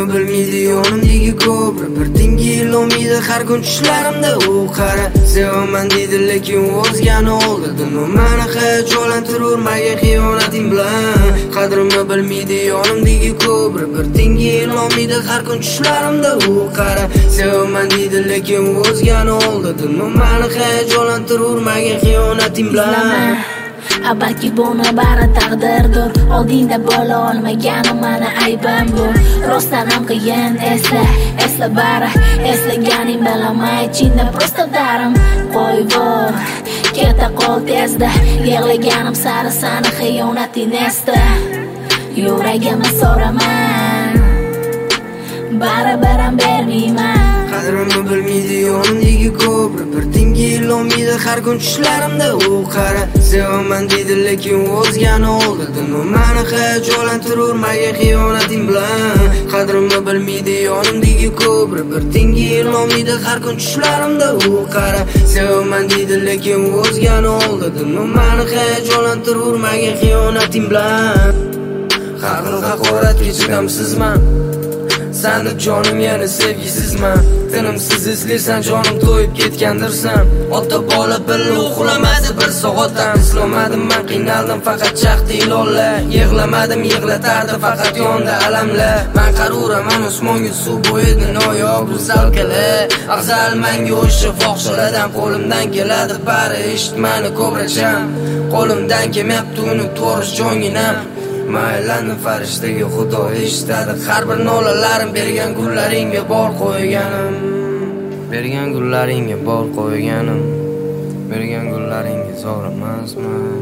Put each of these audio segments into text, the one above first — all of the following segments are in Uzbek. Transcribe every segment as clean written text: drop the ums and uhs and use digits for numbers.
bilmaydi yonimdagi ko'pri bir tingil olmaydi har kun tushlarimda u qara sevaman deydi lekin o'zgani oldi mani hayajonlantirurmagan xiyonating bilan qadrimni bilmaydi yonimdagi ko'pri bir tingil olmaydi har kun tushlarimda u qara sevaman deydi lekin o'zgani oldi mani hayajonlantirurmagan xiyonating bilan balki buni bari taqdirdir oldingda bo'la olmaganim mani aybim bu rostdan ham qiyin esla bari eslaganing bilaman ichingda prosta darim qo'yvor keta qol tezda yig'laganim sari sani xiyonating esda yuragimni so'raman baribir ham bermayman qadrimni bilmaydi yonimdagi ko'pri bir tingil olmaydi har kun tushlarimda u qara sevaman deydi lekin o'zgani oldi mani hayajonlantirurmagan xiyonating bilan qadrimni bilmaydi yonimdagi ko'pri bir tingil olmaydi har kun tushlarimda u qara sevaman deydi lekin o'zgani oldi mani hayajonlantirurmagan xiyonating bilan har xil haqoratga chidamsizman sani jonim yana sevgisizman tinimsiz izlaysan jonim to'yib ketgandirsan ota bola birga uxlamadi bir soat ham islomadim man qiynaldim faqat chaqdi ilolla yig'lamadim yig'latardi faqat yonda alamla man qaruraman osmonga suv bo'yidi noyob zalkala afzal manga o'sha fohishalardan qo'limdan keladi bari eshitmani ko'bracham qo'limdan kelmayapti uni to'rish jonginam maylanni farishtaga xudo eshitadi har bir nolalarim bergan gullaringga bor qo'yganim bergan gullaringga bor qo'yganim bergan gullaringga zo'r emasman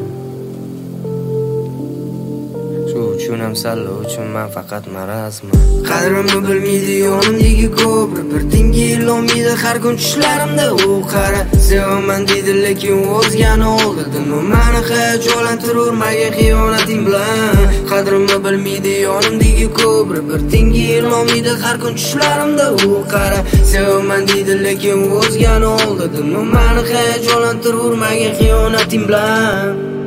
shu uchun ham salla uchun man faqat marazman qadrimni bilmaydi yonimdagi ko'pri bir tingil olmaydi har kun tushlarimda u qara sevaman deydi lekin o'zgani oldi mani hayajonlantirurmagan xiyonating bilan qadrimni bilmaydi yonimdagi ko'pri bir tingil olmaydi har kun tushlarimda u qara sevaman deydi lekin o'zgani oldi mani hayajonlantirurmagan xiyonating bilan